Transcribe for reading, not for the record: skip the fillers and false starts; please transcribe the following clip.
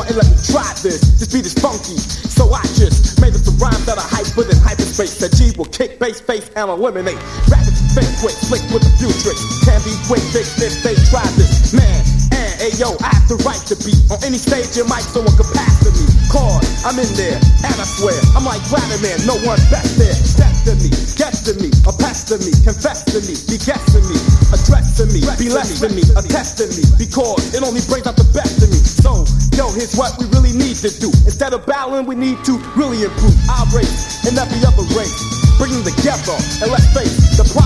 on and let me try this. This beat is funky, so I just made up some rhymes that are hyper than hyperspace. That G will kick, bass, face, and eliminate. Rapid, spin, quick, flick with a few tricks. Can be quick, fix this, they try this. Man, and ayo, I have the right to be on any stage in mic, someone can pass to me. Cause I'm in there, and I swear, I'm like Vladimir, no one best there. Step to me, get to me, a pest to me, confess to me, be guest to me, address to me, be less than me, attest to me, because it only brings out the best in me. So, yo, here's what we really need to do. Instead of battling, we need to really improve our race and every other race. Bring them together, and let's face the problem.